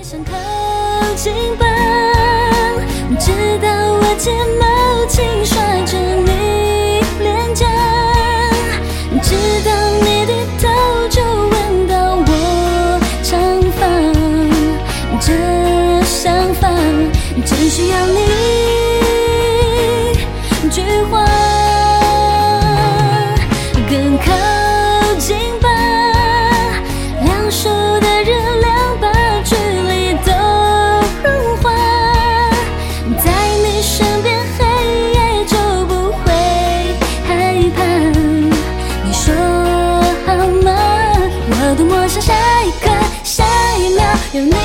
想靠近吧，直到我睫毛轻刷着你脸颊，直到你低头就闻到我长发。这想法只需要你一句话，更靠近吧，两手的热量把距离都融化，在你身边黑夜就不会害怕。你说好吗？我多么想下一刻下一秒有你